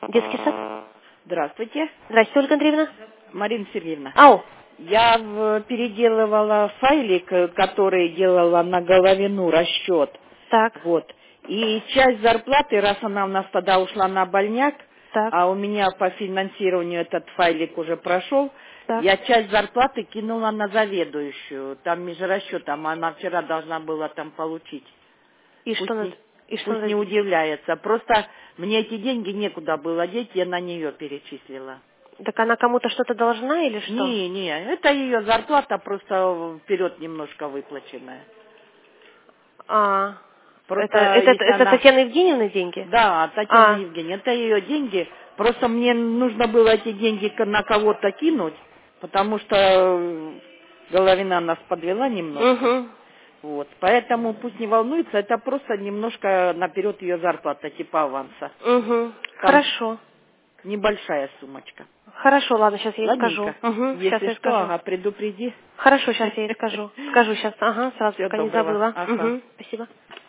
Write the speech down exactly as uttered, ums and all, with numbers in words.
Детский сад. Здравствуйте, Здравствуйте, Ольга Андреевна. Марина Сергеевна. Ау. Я в- переделывала файлик, э, который делала на Головину расчет. Так, Вот. И часть зарплаты, раз она у нас тогда ушла на больняк, так, а у меня по финансированию этот файлик уже прошел, так. я часть зарплаты кинула на заведующую. Там межрасчетом она вчера должна была там получить. И что Пусть надо? не, И что пусть надо? не удивляется. Просто мне эти деньги некуда было деть, я на нее перечислила. Так она кому-то что-то должна или что? Не, не, это ее зарплата просто вперед немножко выплаченная. А, это, Просто это, это, если это она... Татьяны Евгеньевны деньги? Да, Татьяна А, Евгеньевна, это ее деньги. Просто мне нужно было эти деньги к- на кого-то кинуть, потому что э, Головина нас подвела немножко. угу, Вот. Поэтому пусть не волнуется, это просто немножко наперед ее зарплата, типа аванса. угу. Там Хорошо. небольшая сумочка. Хорошо, ладно, сейчас я ей скажу. Ладненько. Угу, сейчас Если я что, скажу. ага, предупреди. Хорошо, сейчас я ей скажу. Скажу сейчас, ага, сразу, Всего пока не доброго. забыла. Ага. Угу, спасибо.